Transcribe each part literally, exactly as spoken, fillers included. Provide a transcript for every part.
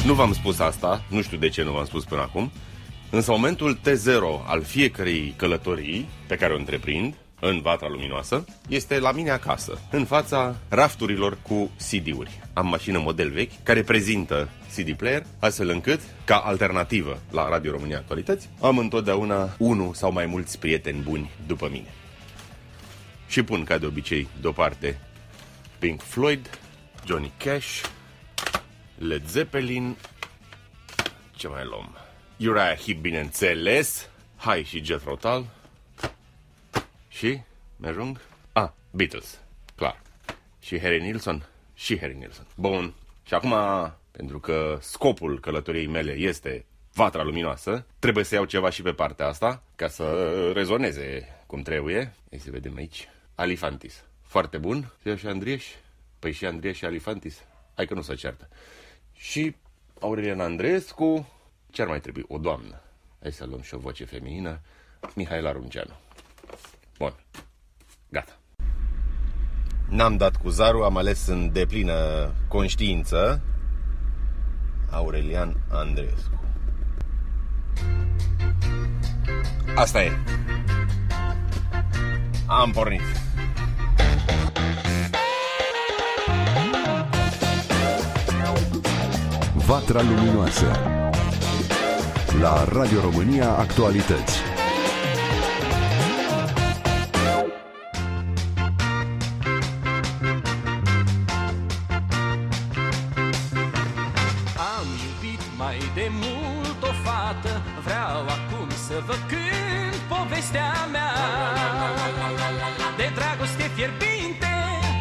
Nu v-am spus asta, nu știu de ce nu v-am spus până acum, însă momentul T zero al fiecărei călătorii pe care o întreprind în Vatra Luminoasă este la mine acasă, în fața rafturilor cu C D-uri. Am mașină model vechi care prezintă C D player, astfel încât, ca alternativă la Radio România Actualități, am întotdeauna unul sau mai mulți prieteni buni după mine. Și pun, ca de obicei, deoparte Pink Floyd, Johnny Cash, Led Zeppelin, ce mai luăm? Uriah Heep, bineînțeles, hai și Jethro Tull. Și, mi-ajung? Ah, Beatles, clar. Și Harry Nilsson? Și Harry Nilsson. Bun. Și acum, pentru că scopul călătoriei mele este Vatra Luminoasă, trebuie să iau ceva și pe partea asta, ca să rezoneze cum trebuie. Hai să vedem aici. Alifantis. Foarte bun. Să iau și Andrieș? Păi și Andrieș și Alifantis? Hai că nu se ceartă. Și Aurelian Andreescu. Ce ar mai trebui? O doamnă. Hai să luăm și o voce feminină. Mihaela Runceanu. Bun. Gata. N-am dat cu zarul, am ales în deplină conștiință Aurelian Andreescu. Asta e. Am pornit. Vatra Luminoasă la Radio România Actualități. Am iubit mai de mult o fată, vreau acum să vă cânt povestea mea de dragoste fierbinte.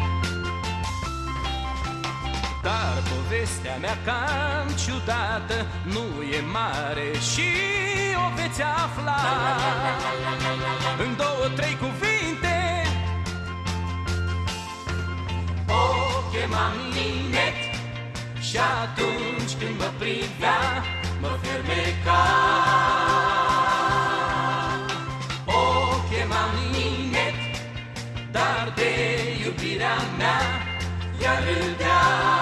Dar povestea mea cam ciudată, nu e mare și o veți afla în două, trei cuvinte. O chemam Ninet și atunci când mă privea, mă fermeca. O chemam Ninet, dar de iubirea mea ea râdea.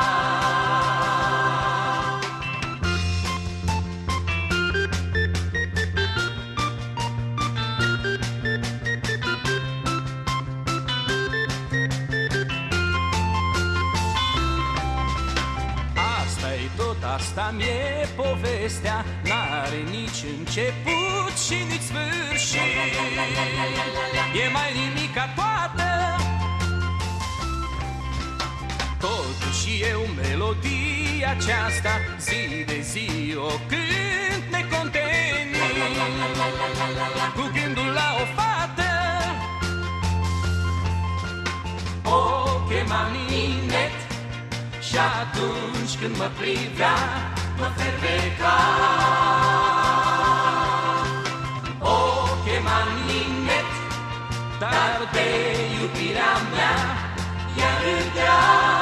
Asta-i tot, asta mi-e povestea, n-are nici început și nici sfârșit. E mai nimica toată, totuși eu melodia aceasta zi de zi o cânt necontenit, cu gândul la o fată. O chemam Ninet și atunci când mă privea, mă fermeca. O chemam Ninet, dar de iubirea mea ea râdea.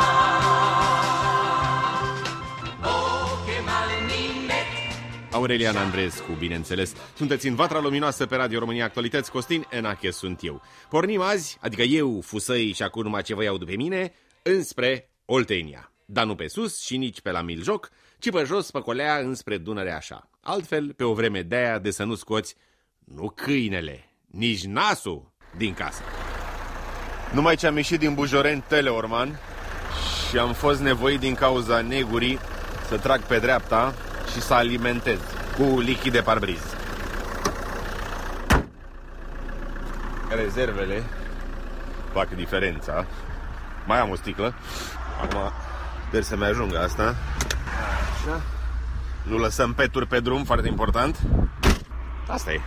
Aurelian Andreescu, bineînțeles. Sunteți în Vatra Luminoasă pe Radio România Actualități. Costin Enache sunt eu. Pornim azi, adică eu, Fusăi și acum numai ce vă iau după mine, înspre Oltenia. Dar nu pe sus și nici pe la Miljoc, ci pe jos, pe colea, înspre Dunărea așa. Altfel, pe o vreme de-aia de să nu scoți, nu câinele, nici nasul din casă. Numai ce am ieșit din Bujoreni, Teleorman, și am fost nevoit din cauza negurii să trag pe dreapta și să alimentez cu lichid de parbriz. Rezervele fac diferența. Mai am o sticlă. Acum sper să-mi ajungă asta. Așa. Nu lăsăm peturi pe drum, foarte important. Asta e.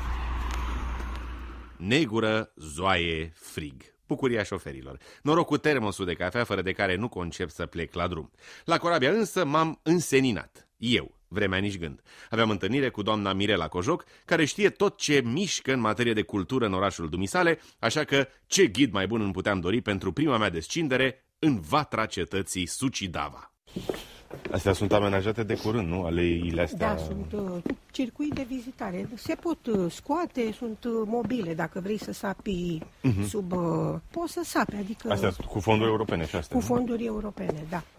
Negură, zoaie, frig. Bucuria șoferilor. Noroc cu termosul de cafea, fără de care nu concep să plec la drum. La corabia însă m-am înseninat. Eu, vremea nici gând. Aveam întâlnire cu doamna Mirela Cojoc, care știe tot ce mișcă în materie de cultură în orașul dumisale, așa că ce ghid mai bun îmi puteam dori pentru prima mea descindere în Vatra cetății Sucidava. Astea sunt amenajate de curând, nu? Aleile astea... Da, sunt uh, circuit de vizitare. Se pot uh, scoate, sunt uh, mobile. Dacă vrei să sapi uh-huh. sub... Uh, poți să sapi, adică... Astea cu fonduri europene și astea, Cu nu? fonduri europene, da.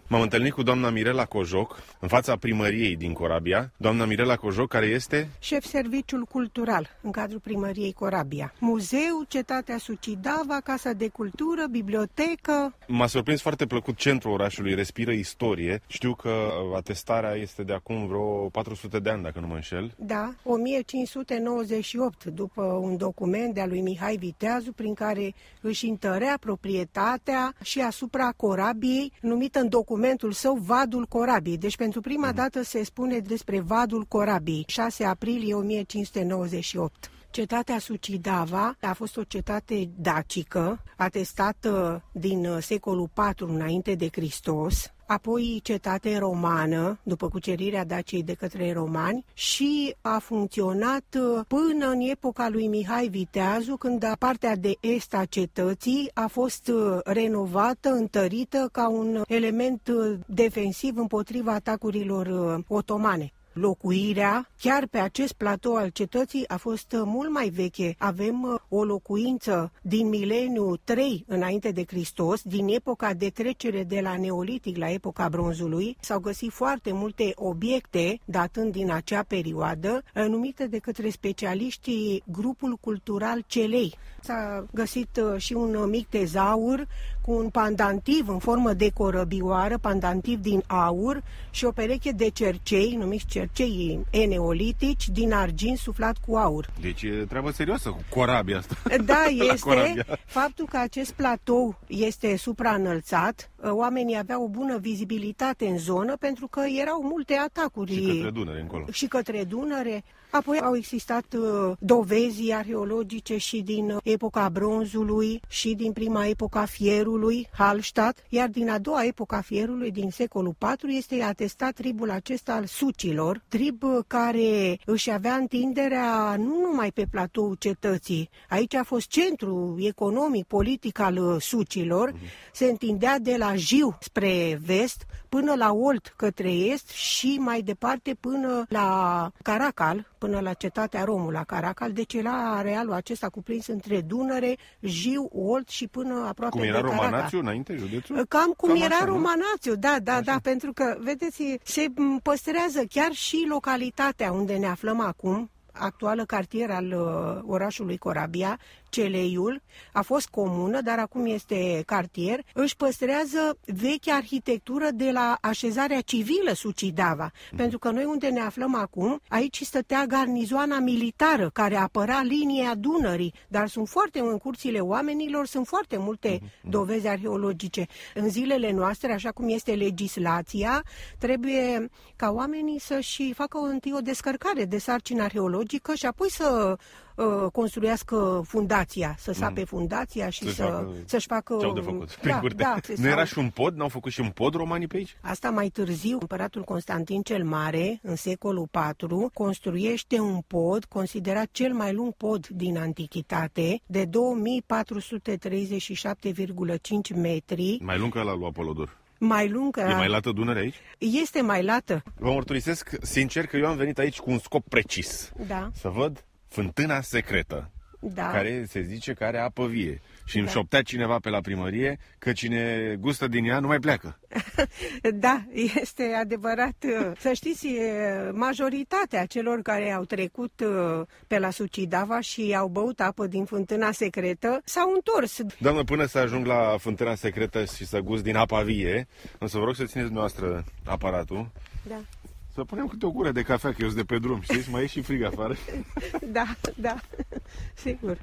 M-am întâlnit cu doamna Mirela Cojoc în fața primăriei din Corabia. Doamna Mirela Cojoc, care este șef serviciul cultural în cadrul primăriei Corabia. Muzeu, Cetatea Sucidava, Casa de Cultură, bibliotecă. M-a surprins foarte plăcut centrul orașului, respiră istorie. Știu că atestarea este de acum vreo patru sute de ani, dacă nu mă înșel. Da, o mie cinci sute nouăzeci și opt, după un document de-a lui Mihai Viteazu, prin care își întărea proprietatea și asupra Corabiei, numită în documentul său Vadul Corabiei. Deci pentru prima dată se spune despre Vadul Corabiei, șase aprilie o mie cinci sute nouăzeci și opt. Cetatea Sucidava a fost o cetate dacică, atestată din secolul patru înainte de Hristos, apoi cetate romană, după cucerirea Daciei de către romani, și a funcționat până în epoca lui Mihai Viteazu, când partea de est a cetății a fost renovată, întărită ca un element defensiv împotriva atacurilor otomane. Locuirea, chiar pe acest platou al cetății, a fost mult mai veche. Avem o locuință din mileniul trei înainte de Hristos, din epoca de trecere de la Neolitic la epoca Bronzului. S-au găsit foarte multe obiecte datând din acea perioadă, numite de către specialiștii grupul cultural Celei. S-a găsit și un mic tezaur cu un pandantiv în formă de corăbioară, pandantiv din aur, și o pereche de cercei, numiți cercei eneolitici, din argint suflat cu aur. Deci e treabă serioasă cu Corabia asta. Da, este faptul că acest platou este supraînălțat. Oamenii aveau o bună vizibilitate în zonă pentru că erau multe atacuri. Și către Dunăre încolo. Și către Dunăre. Apoi au existat uh, dovezi arheologice și din epoca Bronzului și din prima epoca Fierului, Hallstatt, iar din a doua epoca Fierului, din secolul patru, este atestat tribul acesta al sucilor, trib care își avea întinderea nu numai pe platoul cetății. Aici a fost centru economic, politic al sucilor, mm-hmm. se întindea de la Jiu spre vest, până la Olt către est și mai departe până la Caracal, până la cetatea Romul, la Caracal. Deci era arealul acesta cuprins între Dunăre, Jiu, Olt și până aproape cum de era Caracal. Romanațiu înainte, județul? Cam cum Cam era așa, Romanațiu, da, da, așa. da, pentru că, vedeți, se păstrează chiar și localitatea unde ne aflăm acum, actuală cartier al uh, orașului Corabia, Celeiul, a fost comună, dar acum este cartier, își păstrează vechea arhitectură de la așezarea civilă Sucidava. Mm. Pentru că noi unde ne aflăm acum, aici stătea garnizoana militară care apăra linia Dunării, dar sunt foarte, în curțile oamenilor, sunt foarte multe mm. dovezi arheologice. În zilele noastre, așa cum este legislația, trebuie ca oamenii să-și facă întâi o descărcare de sarcină arheologică și apoi să construiască fundația, să sape fundația și să, să, să-și facă... Ce-au de făcut? Da, da, nu era și un pod? N-au făcut și un pod romanii pe aici? Asta mai târziu. Împăratul Constantin cel Mare, în secolul patru, construiește un pod considerat cel mai lung pod din antichitate, de două mii patru sute treizeci și șapte virgulă cinci metri. Mai lung ca la lui Apolodor. Mai lungă. E mai lată Dunăre aici? Este mai lată. Vă mărturisesc sincer că eu am venit aici cu un scop precis. Da. Să văd fântâna secretă, da. care se zice că are apă vie. Și îmi da. șoptea cineva pe la primărie că cine gustă din ea nu mai pleacă. Da, este adevărat. Să știți, majoritatea celor care au trecut pe la Sucidava și au băut apă din fântâna secretă s-au întors. Doamnă, până să ajung la fântâna secretă și să gust din apa vie, o să vă rog să țineți noastră aparatul. Da. Să punem câte o gură de cafea, că eu sunt de pe drum, știți? Mai e și frig afară. Da, da, sigur.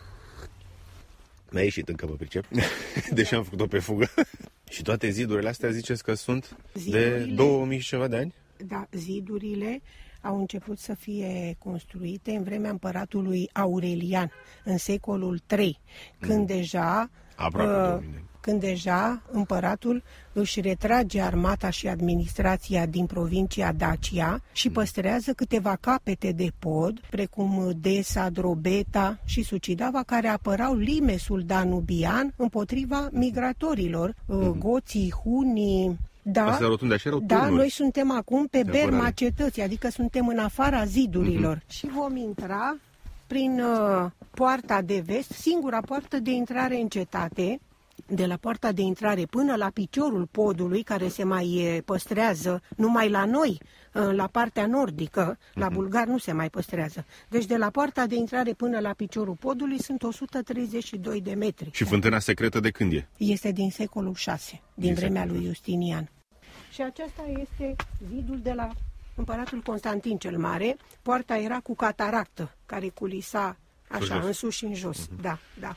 Mi-a ieșit încă, mă pricep, deși am făcut-o pe fugă. Și toate zidurile astea ziceți că sunt zidurile, de două mii și ceva de ani? Da, zidurile au început să fie construite în vremea împăratului Aurelian, în secolul trei, când mm. deja... Aproape uh, când deja împăratul își retrage armata și administrația din provincia Dacia și păstrează câteva capete de pod, precum Desa, Drobeta și Sucidava, care apărau limesul danubian împotriva migratorilor, mm-hmm. goții, hunii. Da, astea rotunde așa erau da, turnuri. Noi suntem acum pe berma cetății, adică suntem în afara zidurilor. Mm-hmm. Și vom intra prin uh, poarta de vest, singura poartă de intrare în cetate. de la poarta de intrare până la piciorul podului, care se mai păstrează numai la noi, la partea nordică, la bulgar nu se mai păstrează. Deci de la poarta de intrare până la piciorul podului sunt o sută treizeci și doi de metri. Și fântâna secretă de când e? Este din secolul șase, din, din vremea lui Justinian. Și acesta este zidul de la împăratul Constantin cel Mare. Poarta era cu cataractă, care culisa așa, în sus și în jos. Uh-huh. Da, da.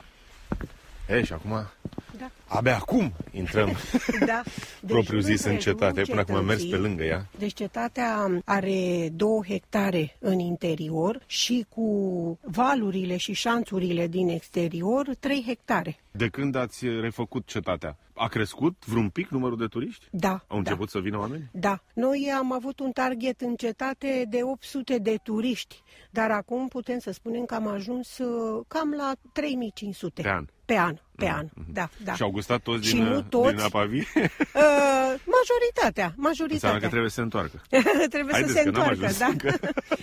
E, și acum, da. abia acum intrăm, da. Deci, propriu zis, în cetate. Până acum am mers pe lângă ea. Deci cetatea are două hectare în interior și cu valurile și șanțurile din exterior, trei hectare. De când ați refăcut cetatea? A crescut vreun pic numărul de turiști? Da. Au început da. să vină oameni? Da. Noi am avut un target în cetate de opt sute de turiști, dar acum putem să spunem că am ajuns cam la trei mii cinci sute. Pe an? Pe an, pe an, mm-hmm. da, da. Și au gustat toți și din, nu toți, din apa vie? Uh, majoritatea, majoritatea. Înseamnă că trebuie să se întoarcă. trebuie Haideți să se că întoarcă, da. Încă.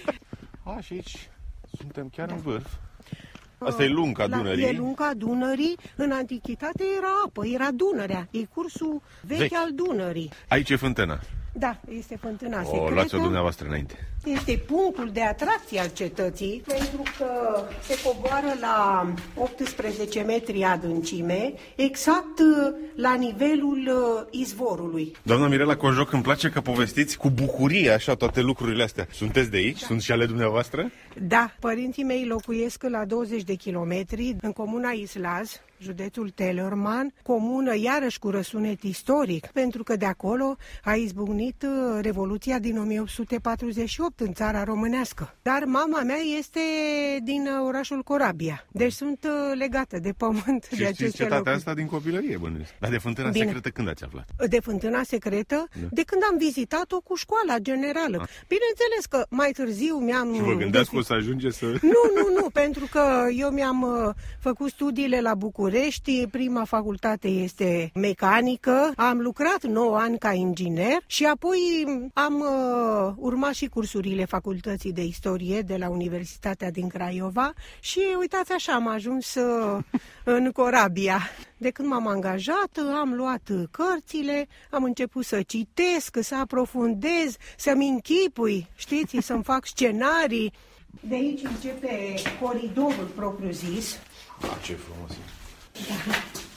A, și aici suntem chiar da. în vârf. Asta e lunga Dunării. E lunga Dunării. În antichitate era apă, era Dunărea. E cursul vechi, vechi. al Dunării. Aici e fântâna. Da, este fântâna o, secretă. Luați-o dumneavoastră înainte. Este punctul de atracție al cetății, pentru că se coboară la optsprezece metri adâncime, exact la nivelul izvorului. Doamna Mirela Cojoc, îmi place că povestiți cu bucurie așa toate lucrurile astea. Sunteți de aici? Da. Sunt și ale dumneavoastră? Da, părinții mei locuiesc la douăzeci de kilometri în comuna Islaz, județul Teleorman, comună iarăși cu răsunet istoric, pentru că de acolo a izbucnit Revoluția din o mie opt sute patruzeci și opt în țara românească. Dar mama mea este din orașul Corabia, deci sunt legată de pământ. Și de aceste știți cetatea locuri. Asta din copilărie, bănuiesc. Dar de fântâna Bine. secretă când ați aflat? De fântâna secretă? Da. De când am vizitat-o cu școala generală. A. Bineînțeles că mai târziu mi-am... Și vă gândeați că o să ajunge să... Nu, nu, nu, pentru că eu mi-am făcut studiile la București, prima facultate este mecanică, am lucrat nouă ani ca inginer și apoi am uh, urmat și cursurile facultății de istorie de la Universitatea din Craiova și uitați așa, am ajuns uh, în Corabia. De când m-am angajat, am luat cărțile, am început să citesc, să aprofundez, să-mi închipui, știți, să-mi fac scenarii. De aici începe coridorul propriu-zis. Ah, ce frumos! Da.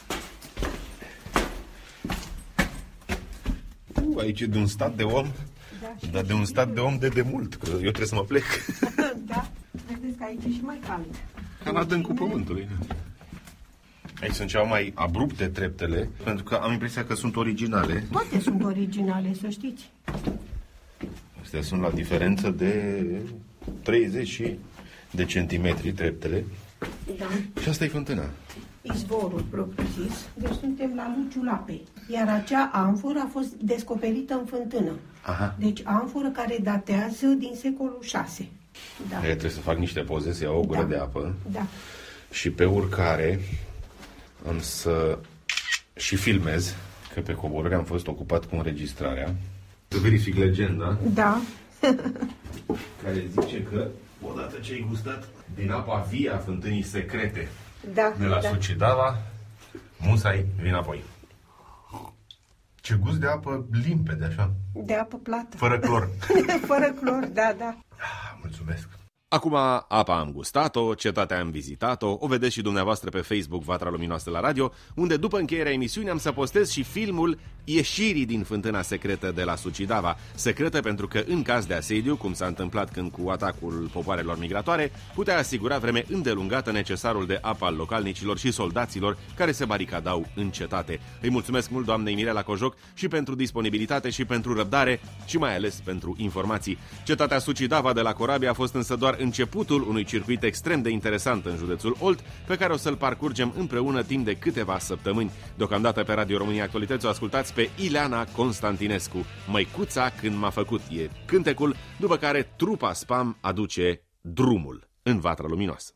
Uh, aici e de un stat de om, da, dar de un stat de om de demult, că eu trebuie să mă plec. Da, vedeți că aici e și mai cald. Ca în adâncul pământului. Aici sunt ceva mai abrupte treptele, pentru că am impresia că sunt originale. Toate sunt originale, să știți. Astea sunt la diferență de treizeci de centimetri treptele. Da. Și asta e fântâna. Izvorul propriu-zis. Deci suntem la luciul apei. Iar acea amforă a fost descoperită în fântână. Aha. Deci amforă care datează din secolul șase. Da. Aia trebuie să fac niște poze, să iau o gură da. de apă. Da. Și pe urcare am să și filmez, că pe coborâre am fost ocupat cu înregistrarea. Să verific legenda. Da. Care zice că odată ce ai gustat din apa vie a fântânii secrete da, de la da. Suceava, musai vin apoi. Ce gust de apă limpede, așa. De apă plată. Fără clor. Fără clor, da, da. Ah, mulțumesc. Acum apa am gustat-o, cetatea am vizitat-o, o vedeți și dumneavoastră pe Facebook Vatra Luminoasă la radio, unde după încheierea emisiunii am să postez și filmul ieșirii din fântâna secretă de la Suceava. Secretă pentru că în caz de asediu, cum s-a întâmplat când cu atacul popoarelor migratoare, putea asigura vreme îndelungată necesarul de apă al localnicilor și soldaților care se baricadau în cetate. Îi mulțumesc mult doamnei Mirela Cojoc și pentru disponibilitate și pentru răbdare și mai ales pentru informații. Cetatea Suceava de la Corabia a fost însă doar începutul unui circuit extrem de interesant în județul Olt, pe care o să-l parcurgem împreună timp de câteva săptămâni. Deocamdată pe Radio România Actualități o ascultați pe Ileana Constantinescu. Măicuța când m-a făcut e cântecul, după care trupa Spam aduce Drumul în Vatra Luminoasă.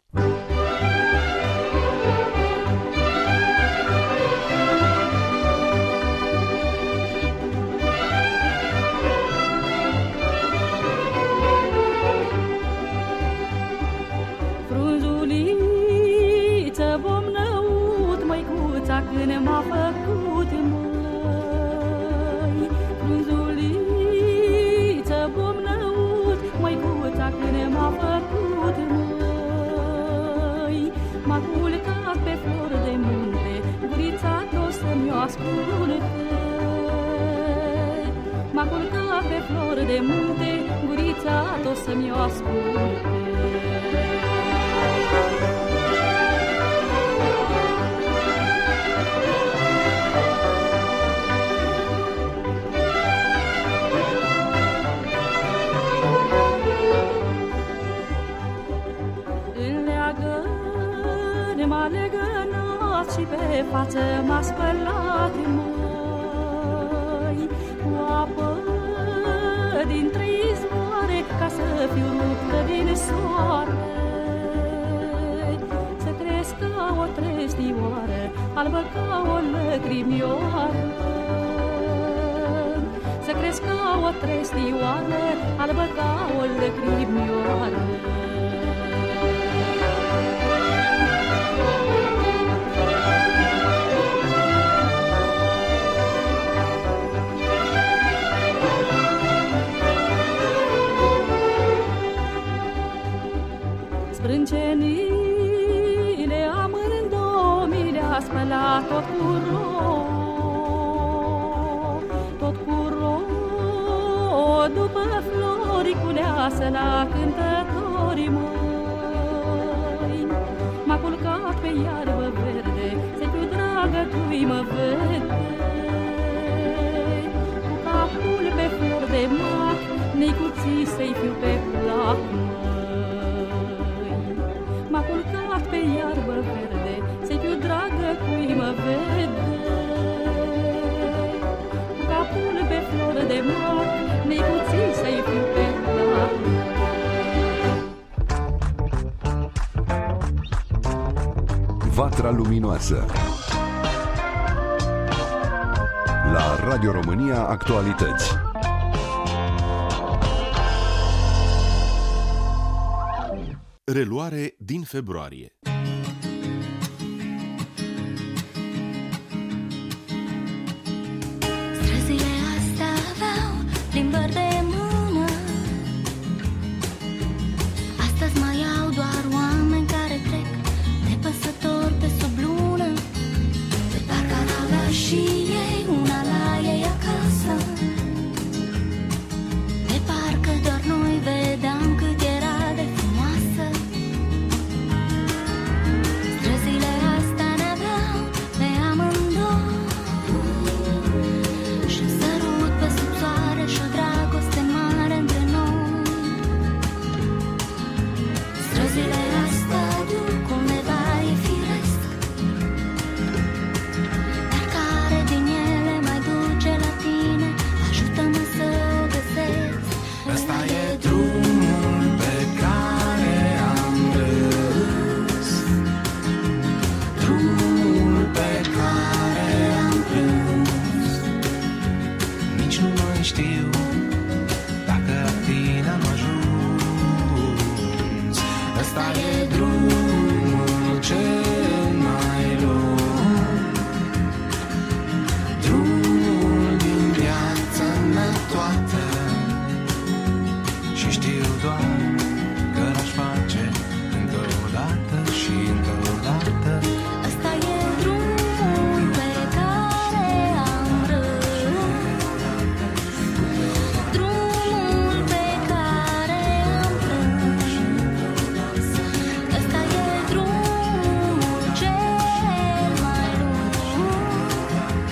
Când m-a de munte, gurița tot să-mi o asculte. Și pe față m-a spălat, măi, cu apă dintre izvoare, ca să fiu ruptă din soare. Să cresc ca o trestioară, albă ca o lăcrimioară. Să cresc ca o trestioară, albă ca o lăcrimioară. Sprâncenile amândouă mi le-a spălat tot cu ro, tot cu ro. După flori culeasă la cântătorii măi, m-a culcat pe iarbă verde, să fiu dragă cui mă vede. Cu capul pe flori de mac, necuții să-i fiu pe plac. M-a culcat pe iarbă verde, să-i fiu dragă cui mă vede. Cu capul pe flori de mac, necuții să-i fiu pe plac. Vatra Luminoasă la Radio România Actualități. Reluare din februarie. Străzile astea aveau plimbări de mână. Astăzi mai au doar oameni care trec de păsători pe sub lună. De parcă ar avea și ei una la ei acasă. De parcă doar noi vedeam cât era de frumoasă. Străzile astea ne aveau pe amândouă și un sărut pe sub soare și o dragoste mare între noi. Străzile astea duc undeva, e firesc, dar care din ele mai duce la tine? Ajută-mă să o găsesc. Ăsta e drumul pe care am râs, drumul pe care am plâns. Nici nu mai știu dacă la tine am ajuns. Ăsta e drumul cel mai lung, drumul din viața mea toată. Și știu doar că l-aș face încă o dată și încă o dată. Ăsta e drumul pe care am râs, drumul pe care am plâns. Ăsta e drumul cel mai lung,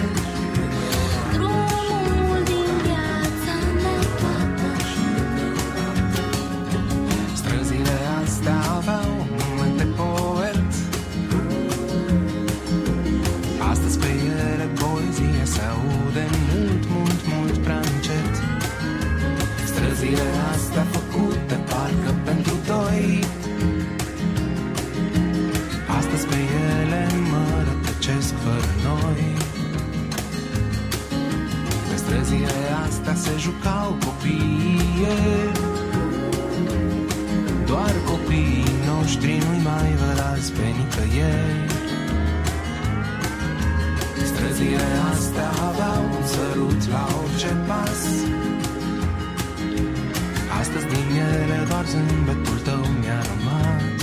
drumul din viața mea toată. Străzile astea aveau momente poet. Astăzi pe ele poezia se aude mult, mult, mult prea încet. Străzile astea făcute parcă pentru doi. Astăzi pe ele mă rătăcesc fără noi. Pe străzile astea se jucau copiii. Doar copiii noștri nu-i mai văd azi pe nicăieri. Străzile astea aveau un sărut la orice pas. Astăzi din ele doar zâmbetul tău mi-a rămas.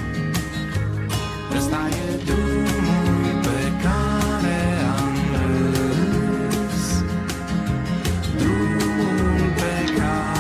Ăsta e drumul pe care am râs, drumul pe care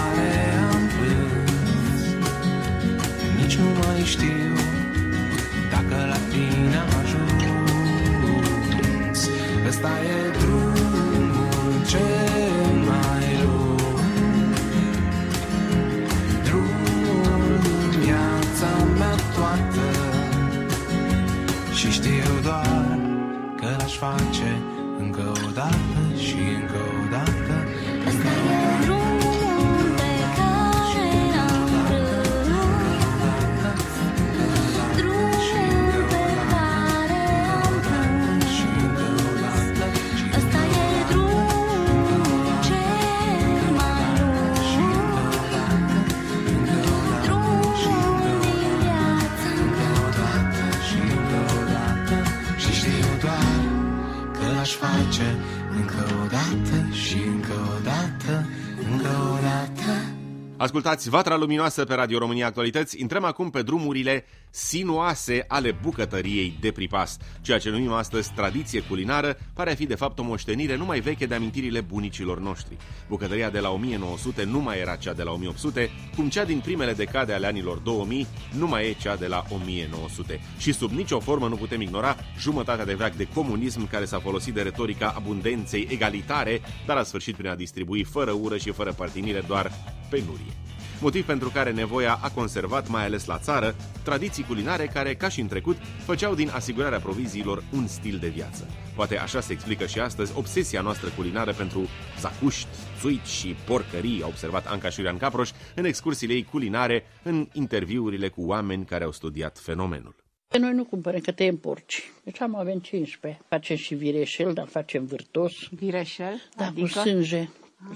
Ascultați Vatra Luminoasă pe Radio România Actualități. Intrăm acum pe drumurile sinuoase ale bucătăriei de pripas. Ceea ce numim astăzi tradiție culinară pare a fi de fapt o moștenire numai veche de amintirile bunicilor noștri. Bucătăria de la o mie nouă sute nu mai era cea de la o mie opt sute, cum cea din primele decade ale anilor două mii nu mai e cea de la o mie nouă sute. Și sub nicio formă nu putem ignora jumătatea de veac de comunism care s-a folosit de retorica abundenței egalitare, dar a sfârșit prin a distribui fără ură și fără părtinire doar penurie. Motiv pentru care nevoia a conservat, mai ales la țară, tradiții culinare care, ca și în trecut, făceau din asigurarea proviziilor un stil de viață. Poate așa se explică și astăzi obsesia noastră culinară pentru zacuști, țuici și porcării, a observat Anca Șurian Caproș în excursiile ei culinare, în interviurile cu oameni care au studiat fenomenul. Noi nu cumpărăm, că tăiem porci. Deci am avem cincisprezece. Facem și vireșel, dar facem vârtos. Vireșel? Da, adică? Cu sânge.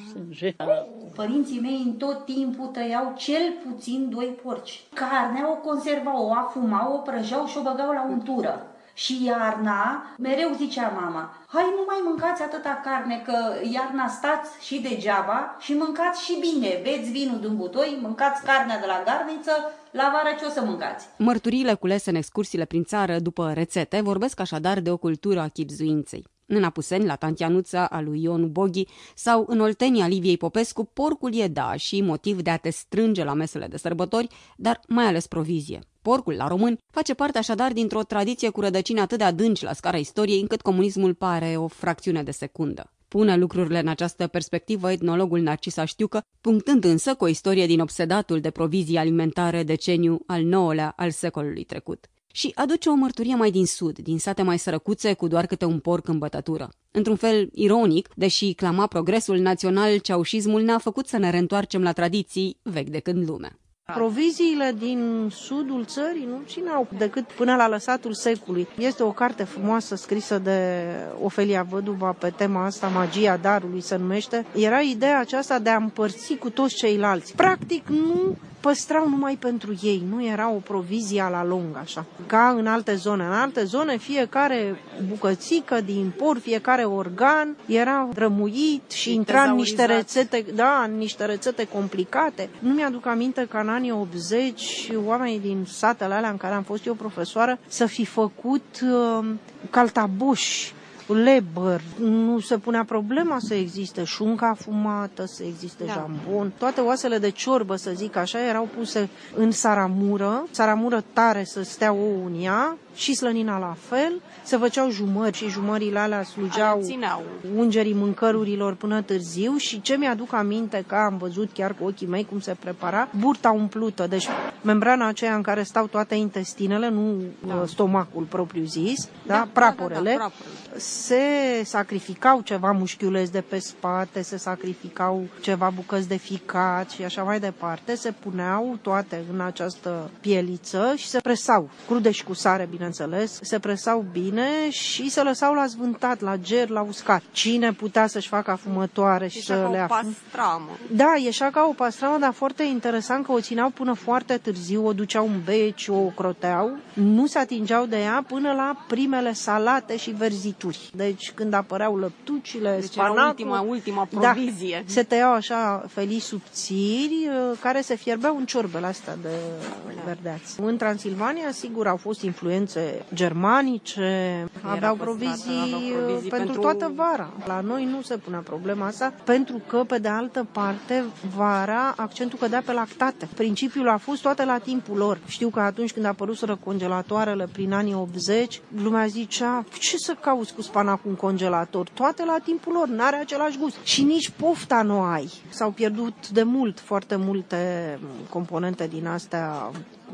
Părinții mei în tot timpul tăiau cel puțin doi porci. Carnea o conservau, o afumau, o prăjeau și o băgau la untură. Și iarna, mereu zicea mama, hai nu mai mâncați atâta carne, că iarna stați și degeaba și mâncați și bine. Beți vinul din butoi, mâncați carnea de la garniță, la vară ce o să mâncați? Mărturiile culese în excursiile prin țară după rețete vorbesc așadar de o cultură a chibzuinței. În Apuseni, la Tantianuța, a lui Ionu Boghi, sau în Oltenia Liviei Popescu, porcul e da și motiv de a te strânge la mesele de sărbători, dar mai ales provizie. Porcul, la români, face parte așadar dintr-o tradiție cu rădăcini atât de adânci la scara istoriei, încât comunismul pare o fracțiune de secundă. Pune lucrurile în această perspectivă etnologul Narcisa Știucă, punctând însă cu o istorie din obsedatul de provizii alimentare deceniu al nouălea al secolului trecut. Și aduce o mărturie mai din sud, din sate mai sărăcuțe cu doar câte un porc în bătătură. Într-un fel ironic, deși clama progresul național, ceaușismul ne-a făcut să ne reîntoarcem la tradiții vechi de când lumea. Proviziile din sudul țării nu țineau decât până la lăsatul secului. Este o carte frumoasă scrisă de Ofelia Văduva pe tema asta, Magia darului se numește. Era ideea aceasta de a împărți cu toți ceilalți. Practic nu păstrau numai pentru ei, nu era o provizie la lung așa. Ca în alte zone. În alte zone fiecare bucățică din porc, fiecare organ era rămuit și intra în niște rețete, da, în niște rețete complicate. Nu mi-aduc aminte că în anii optzeci oamenii din satele alea în care am fost eu profesoară să fi făcut uh, caltaboși, lebăr, nu se punea problema să existe șuncă afumată, să existe da. jambon. Toate oasele de ciorbă, să zic așa, erau puse în saramură, saramură tare să stea ouă în ea și slănina la fel. Se făceau jumări și jumările alea slugeau ungerii mâncărurilor până târziu și ce mi-aduc aminte că am văzut chiar cu ochii mei cum se prepara, burta umplută, deci membrana aceea în care stau toate intestinele, nu da. stomacul propriu zis, da, da praporele, da, da, da, se sacrificau ceva mușchiuleți de pe spate, se sacrificau ceva bucăți de ficat și așa mai departe, se puneau toate în această pieliță și se presau, crude și cu sare, bineînțeles, se presau bine și se lăsau la zvântat, la ger, la uscat. Cine putea să-și facă afumătoare și să le afum... pastramă. Da, ieșea ca o pastramă, dar foarte interesant că o țineau până foarte târziu, o duceau în beci, o croteau, nu se atingeau de ea până la primele salate și verzituri. Deci când apăreau lăptucile, deci spanacul, ultima, ultima provizie. Da, se tăiau așa felii subțiri care se fierbeau în ciorbele astea de verdeați. În Transilvania, sigur, au fost influențe germanice, aveau provizii, aveau provizii pentru, pentru toată vara. La noi nu se punea problema asta, pentru că, pe de altă parte, vara accentul cădea pe lactate. Principiul a fost toate la timpul lor. Știu că atunci când apăruseră congelatoarele prin anii optzeci, lumea zicea, ce să cauți cu spanacul în congelator? Toate la timpul lor, n-are același gust. Și nici pofta nu ai. S-au pierdut de mult foarte multe componente din astea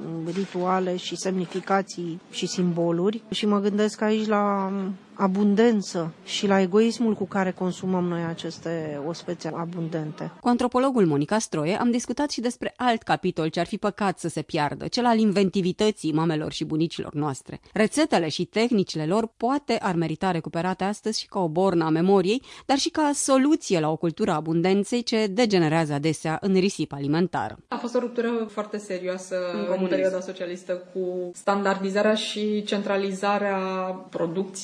rituale și semnificații și simboluri și mă gândesc aici la abundență și la egoismul cu care consumăm noi aceste ospețe abundente. Cu antropologul Monica Stroie am discutat și despre alt capitol ce ar fi păcat să se piardă, cel al inventivității mamelor și bunicilor noastre. Rețetele și tehnicile lor poate ar merita recuperate astăzi și ca o bornă a memoriei, dar și ca soluție la o cultură a abundenței ce degenerează adesea în risipă alimentară. A fost o ruptură foarte serioasă în, în perioada socialistă cu standardizarea și centralizarea producției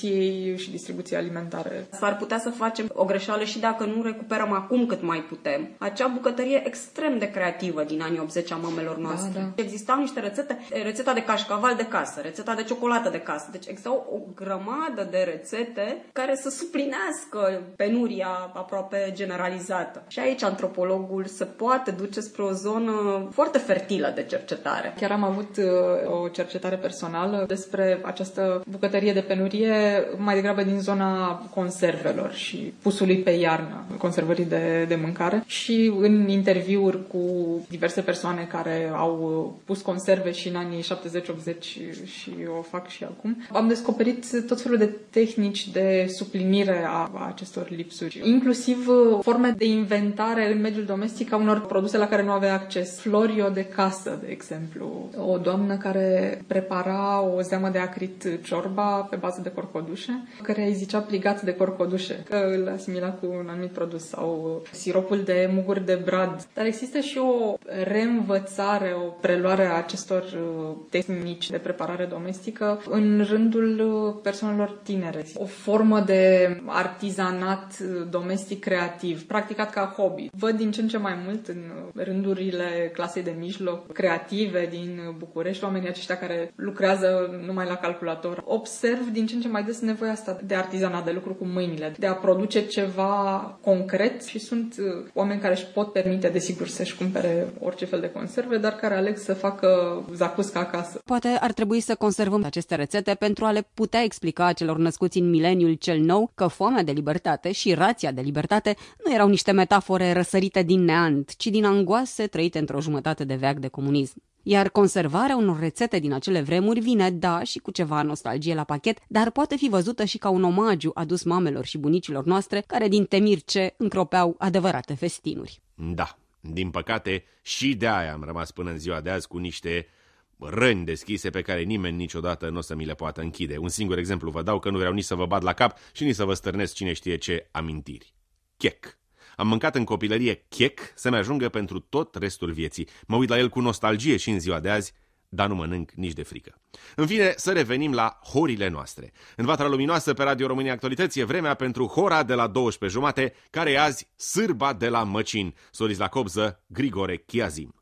producții și distribuții alimentare. S-ar putea să facem o greșeală și dacă nu recuperăm acum cât mai putem. Acea bucătărie extrem de creativă din anii optzeci a mamelor noastre. Da, da. Existau niște rețete, rețeta de cașcaval de casă, rețeta de ciocolată de casă. Deci existau o grămadă de rețete care să suplinească penuria aproape generalizată. Și aici antropologul se poate duce spre o zonă foarte fertilă de cercetare. Chiar am avut uh, o cercetare personală despre această bucătărie de penurie, mai degrabă din zona conservelor și pusului pe iarnă, conservării de, de mâncare. Și în interviuri cu diverse persoane care au pus conserve și în anii șaptezeci optzeci și o fac și acum, am descoperit tot felul de tehnici de suplinire a acestor lipsuri, inclusiv forme de inventare în mediul domestic a unor produse la care nu avea acces. Florio de casă, de exemplu. O doamnă care prepara o zeamă de acrit ciorba pe bază de corcodușe, care îi zicea pligat de corcodușe, că îl asimila cu un anumit produs, sau siropul de muguri de brad. Dar există și o reînvățare, o preluare a acestor tehnici de preparare domestică în rândul persoanelor tinere. O formă de artizanat domestic creativ, practicat ca hobby. Văd din ce în ce mai mult în rândurile clasei de mijloc, creative din București, oamenii aceștia care lucrează numai la calculator. Observ din ce în ce mai des nevoia asta de artizanat, de lucru cu mâinile, de a produce ceva concret, și sunt oameni care își pot permite, desigur, să-și cumpere orice fel de conserve, dar care aleg să facă zacusca acasă. Poate ar trebui să conservăm aceste rețete pentru a le putea explica celor născuți în mileniul cel nou că foamea de libertate și rația de libertate nu erau niște metafore răsărite din neant, ci din angoase trăite într-o jumătate de veac de comunism. Iar conservarea unor rețete din acele vremuri vine, da, și cu ceva nostalgie la pachet, dar poate fi văzută și ca un omagiu adus mamelor și bunicilor noastre, care din temirce încropeau adevărate festinuri. Da, din păcate, și de aia am rămas până în ziua de azi cu niște răni deschise pe care nimeni niciodată nu o să mi le poată închide. Un singur exemplu vă dau, că nu vreau nici să vă bat la cap și nici să vă stârnesc cine știe ce amintiri. Chec. Am mâncat în copilărie chec să-mi ajungă pentru tot restul vieții. Mă uit la el cu nostalgie și în ziua de azi, dar nu mănânc nici de frică. În fine, să revenim la horile noastre. În Vatra Luminoasă, pe Radio România Actualități, e vremea pentru hora de la douăsprezece jumate, care e azi Sârba de la Măcin. Soliți la cobză, Grigore Chiazim.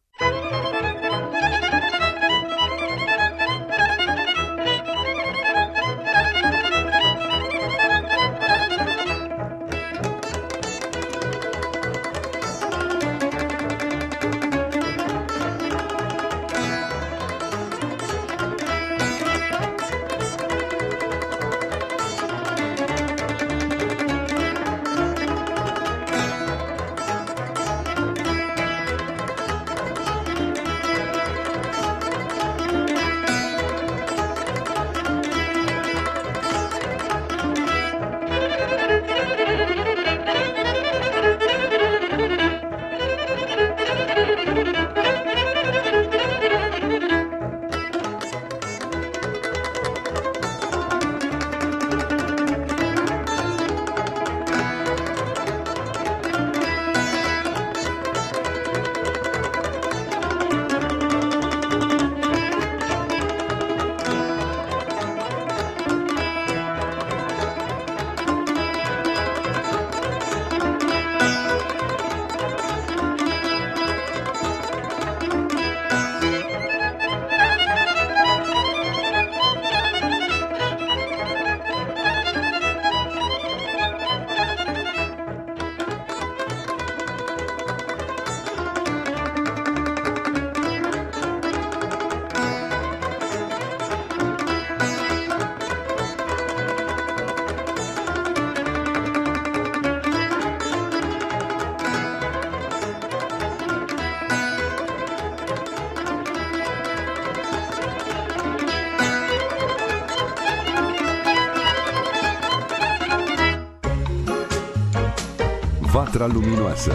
Vatra Luminoasă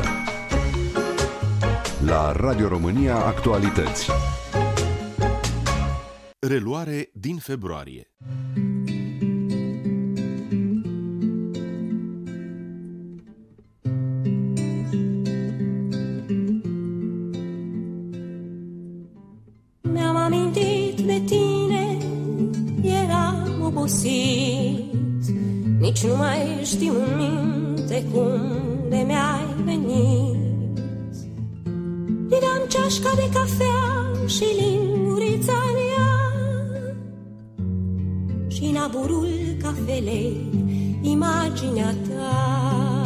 la Radio România Actualități. Reluare din februarie. Mi-am amintit de tine, eram obosit, Nici nu mai știu în minte cum de mi-ai venit. Priveam ceașca de cafea și lingurița în ea și în aburul cafelei imaginea ta.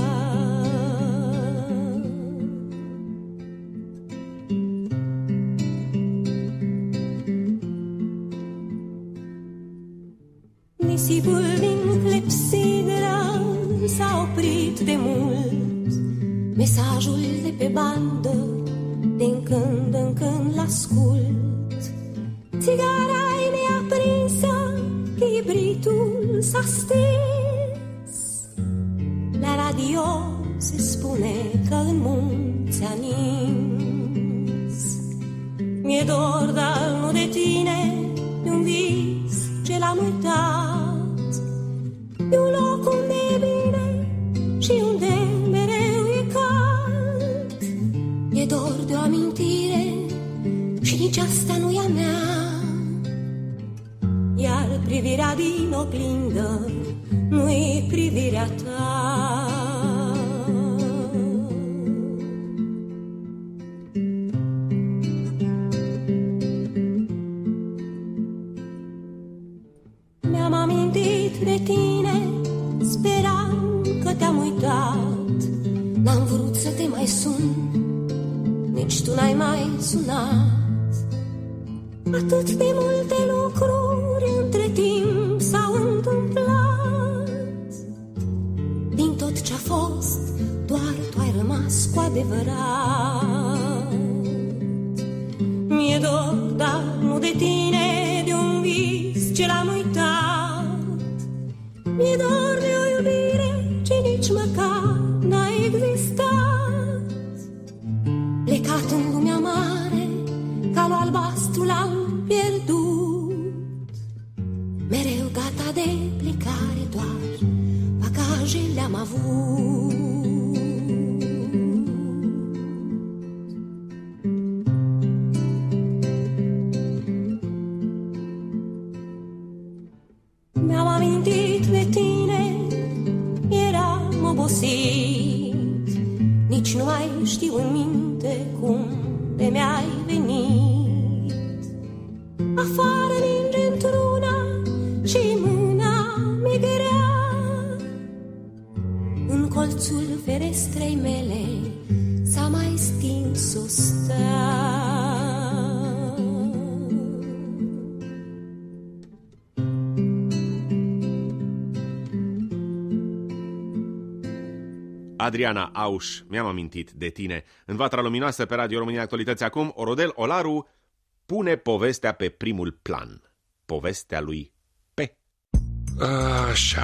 Nisipul din clepsidra s-a oprit de mult. Mesajul de pe bandă din când în când l-ascult. Țigara-i neaprinsă, chibritul s-a stins. La radio se spune că în munți a nins. Mi-e dor, dar nu de tine, de un vis ce l-am uitat, de un loc unde e bine și unde mereu e cald. E dor de o amintire și nici asta nu e a mea, iar privirea din oglindă nu-i privirea ta. Mi-am amintit de tine, speram că te-am uitat. N-am vrut să te mai sun, nici tu n-ai mai sunat. Atât de multe lucruri între timp s-au întâmplat. Din tot ce-a fost, doar tu ai rămas cu adevărat. Mi-e dor, dar nu de tine, de un vis ce l-am uitat. Mi-e dor de o iubire ce nici măcar n-a existat. Plecat în lumea mare, calul albastru l-am pierdut. Mereu gata de plecare, doar bagajele am avut. Mi-am amintit de tine, eram obosit. Nici nu mai știu în minte cum de mi-ai venit. Afară ninge într-una și mâna mi-e grea. În colțul ferestrei mele s-a mai stins o stea. Adriana Auș, mi-am amintit de tine. În Vatra Luminoasă pe Radio România Actualități acum, Orodel Olaru pune povestea pe primul plan. Povestea lui P. Așa,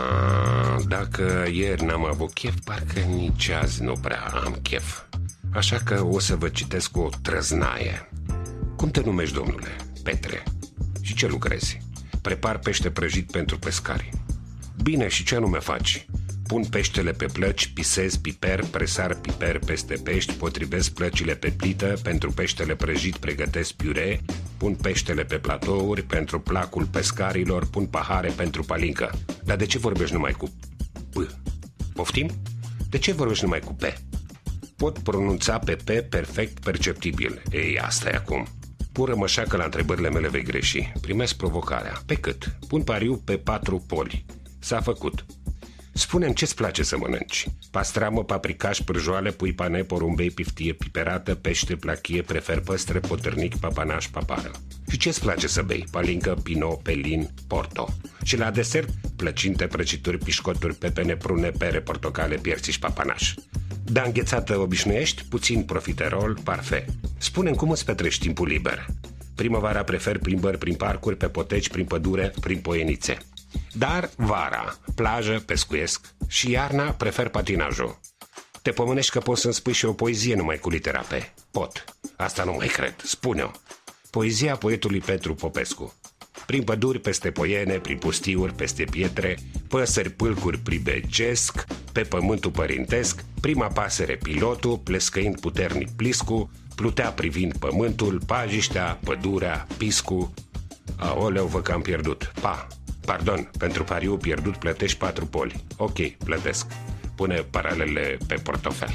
dacă ieri n-am avut chef, parcă nici azi nu prea am chef. Așa că o să vă citesc o trăznaie. Cum te numești, domnule? Petre. Și ce lucrezi? Prepar pește prăjit pentru pescari. Bine, și ce anume faci? Pun peștele pe plăci, pisez piper, presar piper peste pești, potrivesc plăcile pe plită, pentru peștele prăjit pregătesc piure, pun peștele pe platouri, pentru placul pescarilor, pun pahare pentru palincă. Dar de ce vorbești numai cu P? Poftim? De ce vorbești numai cu P? Pot pronunța pe P perfect perceptibil. Ei, asta e acum. Pun rămășa că la întrebările mele vei greși. Primesc provocarea. Pe cât? Pun pariu pe patru poli. S-a făcut. Spune-mi ce-ți place să mănânci. Pastramă, paprikaș, pârjoale, pui pane, porumbei, piftie, piperată, pește, plachie, prefer păstre, potârnic, papanaș, papară. Și ce-ți place să bei? Palincă, pinot, pelin, porto. Și la desert, plăcinte, prăjituri, pișcoturi, pepene, prune, pere, portocale, piersici, papanaș. Da, înghețată obișnuiești, puțin profiterol, parfait. Spune-mi cum îți petrești timpul liber. Primăvara prefer plimbări prin parcuri, pe poteci, prin pădure, prin poienițe. Dar vara, plajă, pescuiesc, și iarna prefer patinajul. Te pomenești că poți să-mi spui și o poezie numai cu litera P. Pot. Asta nu mai cred. Spune-o. Poezia poetului Petru Popescu. Prin păduri, peste poiene, prin pustiuri, peste pietre, păsări, pâlcuri pribegesc, pe pământul părintesc, prima pasăre pilotul, plescăind puternic pliscu, plutea privind pământul, pajiștea, pădurea, piscu. Aoleu, vă că am pierdut. Pa! Pardon, pentru pariu pierdut plătești patru poli. Ok, plătesc. Pune paralele pe portofel.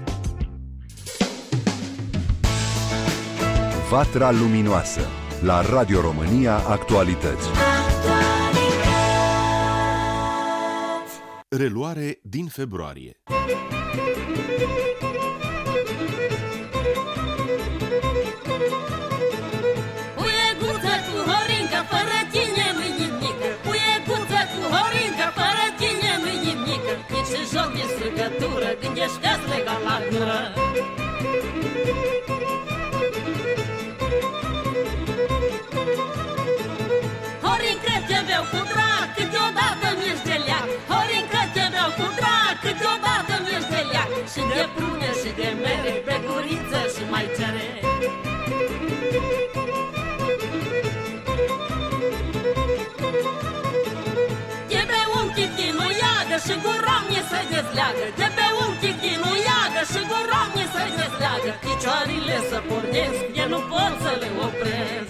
Vatra luminoasă la Radio România Actualități. Reluare din februarie. Puieguță cu Horinca, fără tine nu-i nimică. Puieguță cu Horinca, fără tine nu-i nimică. Nici și joc, nici strigătură, gândești că-ți legat la gură. Horinca, te beau cu drag, câteodată mi-ești de leac. Horinca, te beau cu drag, câteodată mi-ești de leac. Și de prune și de mere, pe guriță și mai cere. De pe un chichin o iagă și gura mi se dezleagă. De pe un chichin o iagă și gura mi se dezleagă. Picioarele să pornesc, eu nu pot să le opresc.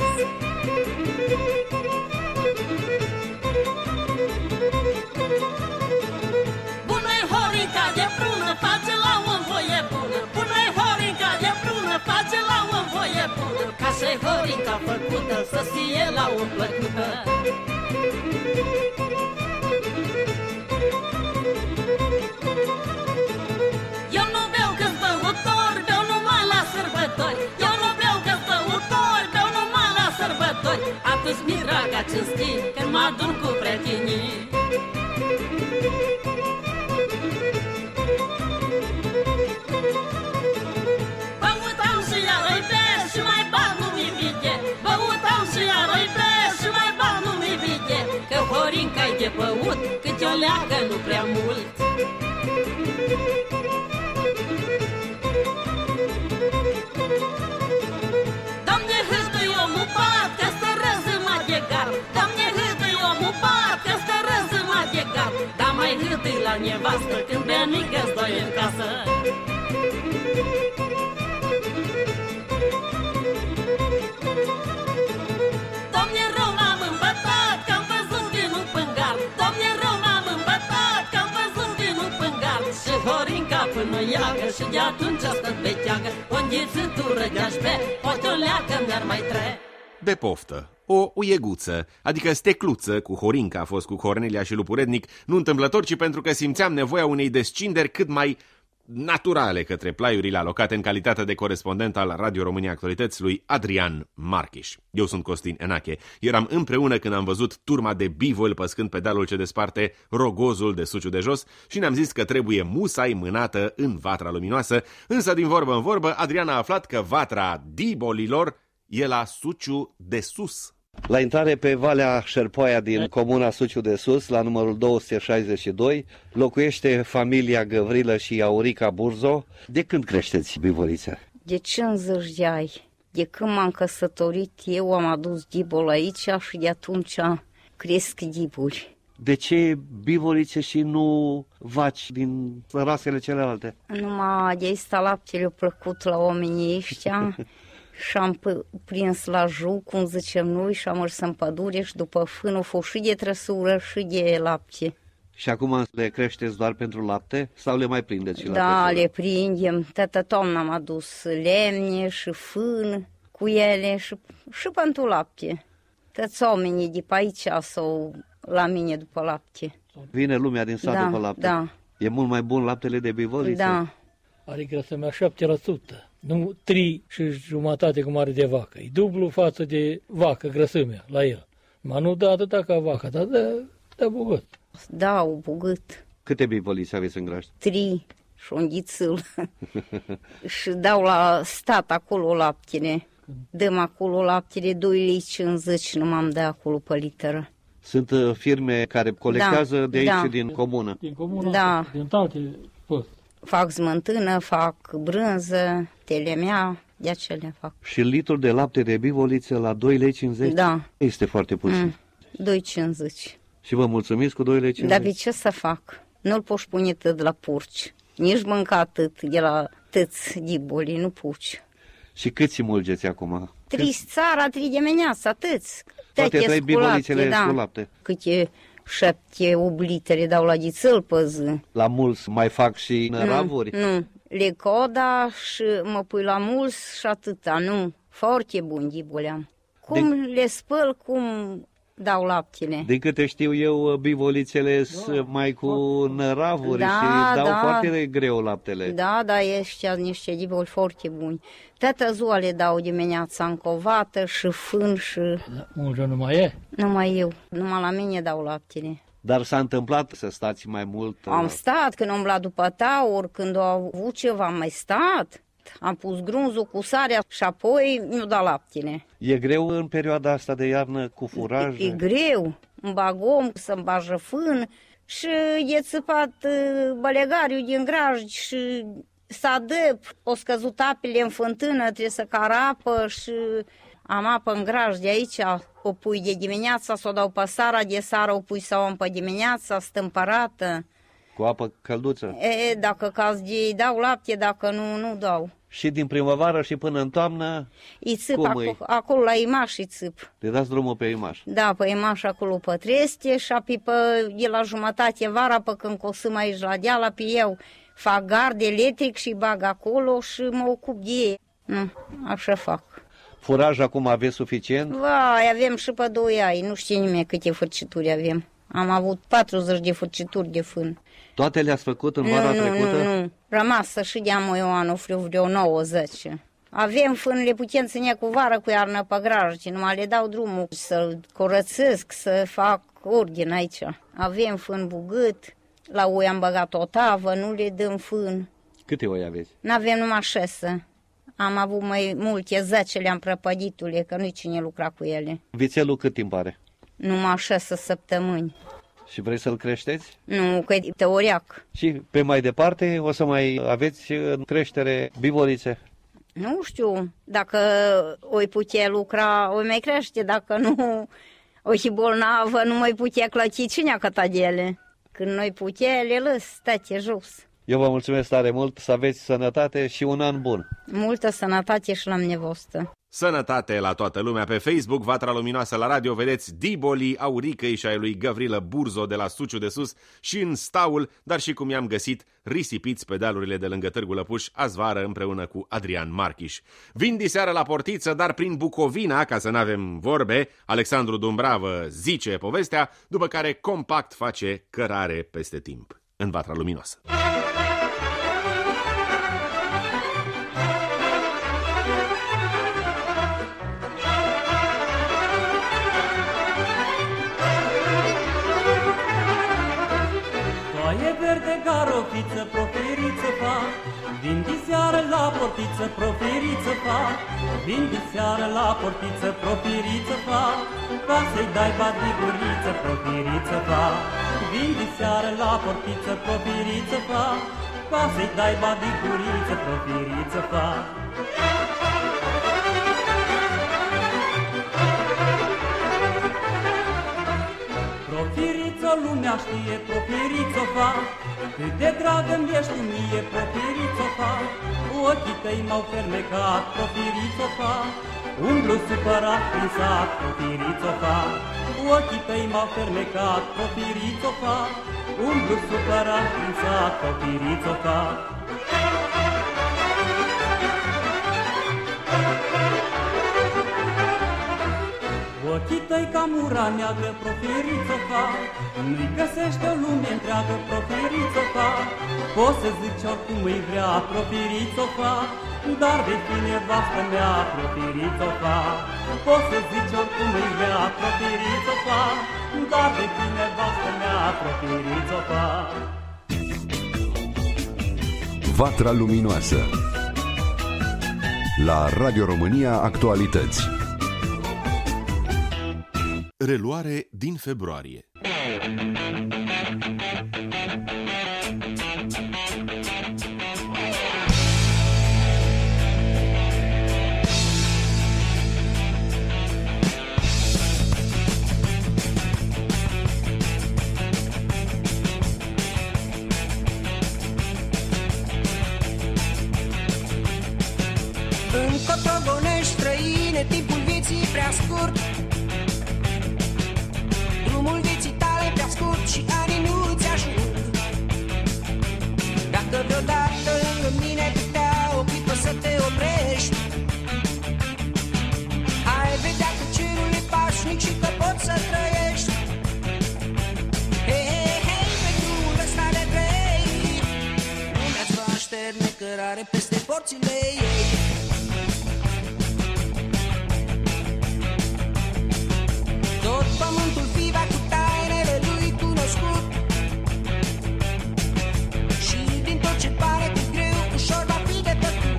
Bună-i Horinca de prună, face la o voie bună. Bună-i Horinca de prună, face la o voie bună. Ca și-i Horinca făcută, să fie la o plăcută. Eu nu beau că-s băutor, beau numai la sărbători. Eu nu beau că-s băutor, beau numai la sărbători. Atunci mi draga cinstii, când mă adun cu prietenii. Băutam și iar-i beș și mai bag nu-mi vide. Băutam și iar-i beș și mai bag nu-mi vide. Că Horinca-i de băut, cât o leagă nu prea mult. Doamne, hâdui omul pat, că stă răzâma de gard. Doamne, hâdui omul pat, că stă răzâma de gard. Dar mai hâdui la nevastă, când benică-s doi în casă. Doamne, rău m-am îmbătat, că-am văzut vinul în gard. Doamne, rău m-am îmbătat, că-am văzut vinul în gard. Și Horinca până iagă și de atunci a stat beteagă. Unde țâtură de-aș be, poate o leacă mi-ar mai tre. De poftă. O uieguță, adică stecluță, cu Horinca a fost cu Cornelia și Lupurednic, nu întâmplător, ci pentru că simțeam nevoia unei descinderi cât mai naturale către plaiurile alocate în calitate de corespondent al Radio România Actualități lui Adrian Marchiș. Eu sunt Costin Enache. Eram împreună când am văzut turma de bivoli păscând pedalul ce desparte Rogozul de Suciu de Jos și ne-am zis că trebuie musai mânată în Vatra Luminoasă, însă din vorbă în vorbă Adrian a aflat că Vatra Dibolilor e la Suciu de Sus. La intrare pe Valea Șerpoaia din comuna Suciu de Sus, la numărul două sute șaizeci și doi, locuiește familia Găvrilă și Aurica Burzo. De când creșteți bivolițe? De cincizeci de ani. De când m-am căsătorit, eu am adus dibol aici și de atunci cresc diburi. De ce bivolițe și nu vaci din rasele celelalte? Numai de asta laptele a plăcut la oamenii ăștia. Și am prins la juc, cum zicem noi, și am mers în pădure și după fân o fost și de trăsură și de lapte. Și acum le creșteți doar pentru lapte sau le mai prindeți și la Da, trăsură? le prindem. Tătă toamna am adus lemne și fân cu ele și, și pentru lapte. Toți oamenii de pe aici sau la mine după lapte. Vine lumea din sat Da, după lapte. da. E mult mai bun laptele de bivolițe? Da. Are grăsimea șapte la sută, nu trei și jumătate cum are de vacă. E dublu față de vacă grăsimea la el. Ma nu dă atâta ca vaca, dar dă, dă bugăt. Da, o bugăt. Câte bivolițe aveți în grajd? Trei și un ghițâl. Și dau la stat acolo laptele. Dăm acolo laptele doi lei cincizeci, nu m-am dat acolo pe literă. Sunt uh, firme care colectează Da, de aici da. din comună. Din comună, Da. din toate părți. Fac smântână, fac brânză, telemea, de acelea fac. Și litrul de lapte de bivolițe la doi lei cincizeci? Da. Este foarte puțin. Mm, doi cincizeci. Și vă mulțumiți cu doi lei cincizeci? Dar de ce să fac? Nu-l poți pune tot la porci. Nici mânca atât de la tăți diboli, nu puci. Și câți mulgeți acum? Trei țara, trei dimineața, atâți. Toate trei bivolicele da. cu lapte. Câte șapte, opt litri dau la dițăl pe zi. La mulți mai fac și năravuri? Nu, nu. Le coda și mă pui la mulți și atâta, nu. Foarte bun ghiboleam. Cum de... le spăl, cum dau laptele. Din câte știu eu, bivolițele sunt da. mai cu năravuri da, și dau da. foarte greu laptele. Da, da, ăștia niște ghiboli foarte buni. Toată ziua le dau dimineața în covată și fân și... Mulge nu mai e? Nu mai eu, numai la mine dau laptele. Dar s-a întâmplat să stați mai mult? Am stat, când am umblat după taur, când au avut ceva, am mai stat. Am pus grunzul cu sarea și apoi mi-o dat laptele. E greu în perioada asta de iarnă cu furaj? E, e greu. Îmi bag om să-mi bajă fân și e țăpat bălegariu din grajd și s-a dăp. O scăzut apele în fântână, trebuie să carapă și am apă în grajd de aici. O pui de dimineața, s-o dau pe sara, de seara o pui să o am pe dimineața, stâmpărată. Cu apă călduță? E, dacă caz de dau lapte, dacă nu, nu dau. Și din primăvară și până în toamnă? Îi țip acolo, acolo la Imaș îi țip. Le dați drumul pe Imaș? Da, pe Imaș acolo pe Treste și apoi pe, de la jumătate vara, pe când cosăm aici la deal, apoi eu fac gard electric și bag acolo și mă ocup de ei. Nu, așa fac. Furaj acum aveți suficient? Vai, avem și pe doi ai, nu știe nimeni câte furcituri avem. Am avut patruzeci de furcituri de fân. Toate le-ați făcut în vara nu, trecută? Nu, nu, rămasă și de-am eu anul vreo nouăzeci. Avem fân, le putem ține cu vară, cu iarnă pe graj, numai le dau drumul să curățesc, să fac ordine aici. Avem fân bugât, la oi am băgat o tavă, nu le dăm fân. Câte oi aveți? N-avem numai șase. Am avut mai multe, zece le-am prăpăditule, că nu-i cine lucra cu ele. Vițelul cât timp are? Numai șase săptămâni. Și vrei să-l creșteți? Nu, că e teoriac. Și pe mai departe o să mai aveți în creștere bivolițe? Nu știu, dacă o-i putea lucra, o mai crește, dacă nu, o și bolnavă, nu mai putea clăti cine căta de ele. Când noi putea, le lăs, state jos. Eu vă mulțumesc tare mult, să aveți sănătate și un an bun. Multă sănătate și la nevostă. Sănătate la toată lumea pe Facebook, Vatra Luminoasă la radio, vedeți Diboli, Auricăi și ai lui Gavrilă Burzo de la Suciu de Sus și în Staul, dar și cum i-am găsit risipiți pe dealurile de lângă Târgu Lăpuș azvară împreună cu Adrian Marchiș. Vin diseară la Portiță, dar prin Bucovina, ca să n-avem vorbe, Alexandru Dumbravă zice povestea, după care Compact face cărare peste timp. În Vatra Luminoasă. Foaie verde, garofiță, proferiță fac, vin diseară la portiță, proferiță fac, vin diseară la portiță, proferiță fac, ca să-i dai badiguriță, proferiță fac, vin diseară la portiță, proferiță fac, ca să-i dai badiguriță, proferiță fac. Proferiță, lumea știe, proferiță fac, cât de dragă-mi ești mie, proferiță fac, ochii tăi m-au fermecat, proferiță fac, umblu supărat prin sat, proferiță fac, ochii tăi m-au fermecat, proferiță fac, umblu supărat prin sat, proferiță fac. Ochii tăi ca mura neagră, proferiță fac, nu-i găsește o lume întreagă, proferiță fac, poți să zici oricum îi vrea, proferiță fac, dar vei fi nevastă mea, proferiță fac, poți să zici oricum îi vrea, proferiță fac, dar vei fi nevastă mea, proferiță fac. Vatra Luminoasă la Radio România Actualități. Reluare din februarie. Încă cotogonești străine, timpul vieții prea scurt. Drumul vieții tale prea scurt și anii nu ți ajung. Dacă vreodată lângă mine putea o clipă să te oprești, ai vedea că cerul e pașnic și că poți să trăiești. Hei, hei, hei, pe drumul ăsta de grei, lumea-ți va așterne cărare peste porțile ei. Tot pământul fiva cu tainele lui cunoscut, și din tot ce pare cu greu, ușor va fi de păcut.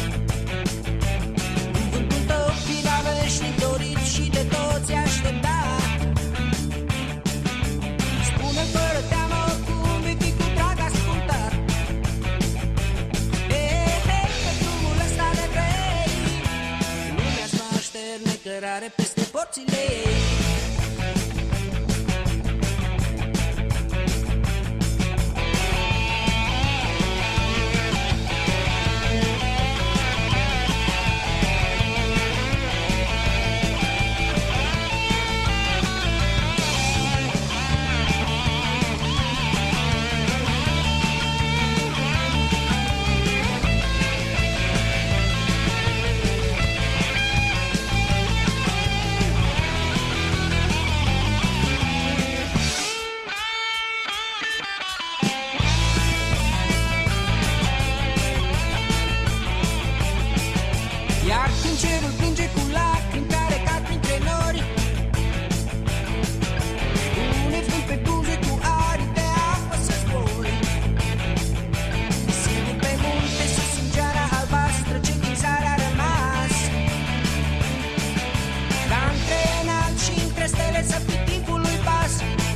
Cuvântul tău fiva veșnic dorit și de toți așteptat. Spune fără teamă oricum vei fi cu drag ascultat. Hei, hei, pe drumul ăsta de grei, lumea-ți va așterne cărare peste porțile ei. Iar când cerul plânge cu lacrimi care cad printre nori, un vânt pe buze cu aripi de apă să zbori. Sigur pe munte sus sângeara albastră ce din țară a rămas, ca între înalt și între stele să fii timpului pas.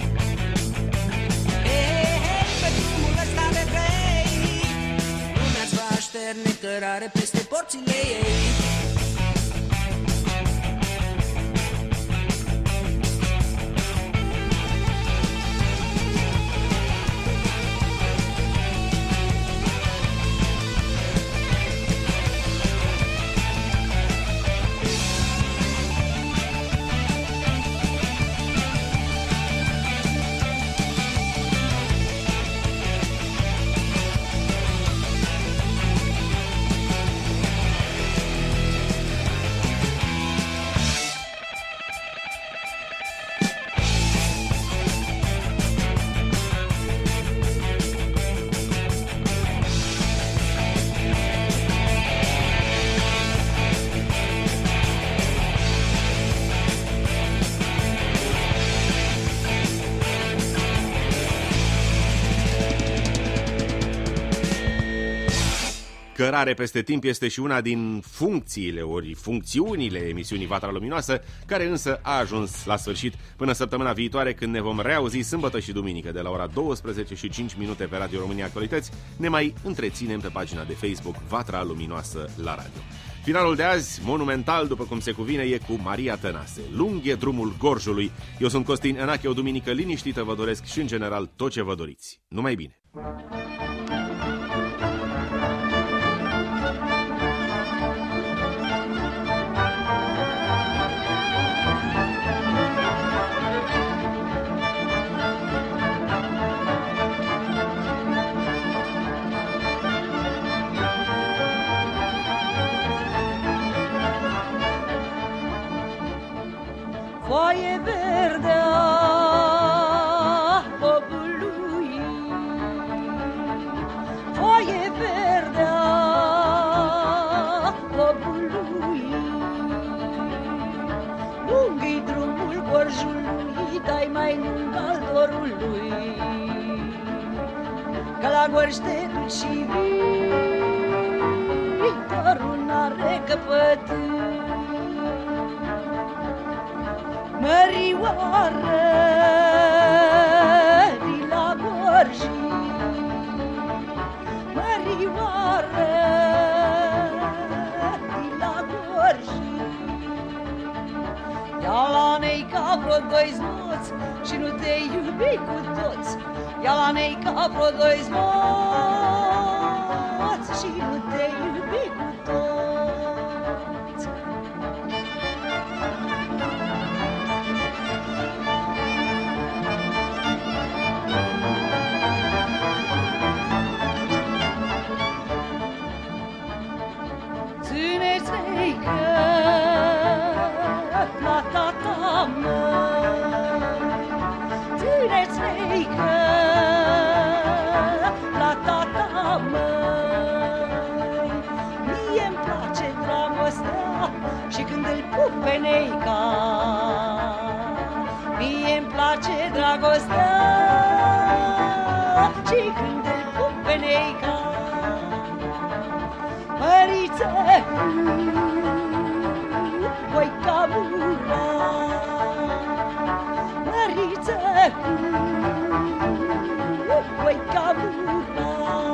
Hei, hei, hei, pe drumul ăsta de grei, lumea-ți va așterne cărare peste porțile ei. Cărare peste timp este și una din funcțiile ori funcțiunile emisiunii Vatra Luminoasă, care însă a ajuns la sfârșit până săptămâna viitoare, când ne vom reauzi sâmbătă și duminică de la ora douăsprezece și cinci minute pe Radio România Actualități. Ne mai întreținem pe pagina de Facebook Vatra Luminoasă la radio. Finalul de azi, monumental după cum se cuvine, e cu Maria Tănase. Lung e drumul Gorjului. Eu sunt Costin Enache, o duminică liniștită vă doresc și în general tot ce vă doriți. Numai bine! Foaie verde a popului, foaie verde a popului, lung-i drumul Gorjului, dai mai lung al dorului, că la Gorj te duci și vii, viitorul n-are căpăt. Mărioară din la Gorj, Mărioară din la Gorj, ia la nei ca vreo doi zmoți și nu te iubi cu toți, ia la nei ca vreo doi zmoți și nu te iubi cu toți. dragostea și când îl pup pe neica. Măriță, voi ca mura, Măriță, voi ca mura.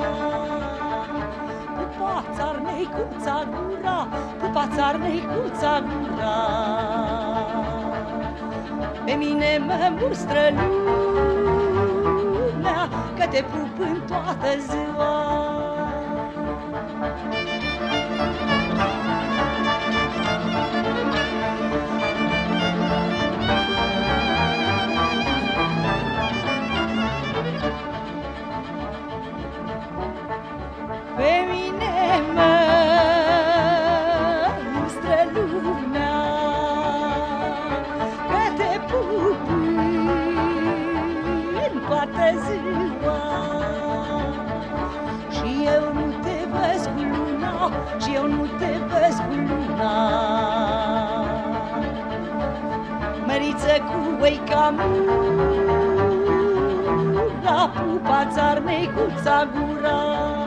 Pupa țarneicuța gura, pupa țarneicuța gura. Pe mine mă mustră lumea, că te pup în toată ziua. Pe mine mă mustră lumea, că te pup în toată ziua. Și eu nu te văz cu luna, și eu nu te văz cu luna. Măriță cu uica mura, pupa țarneicuța gura.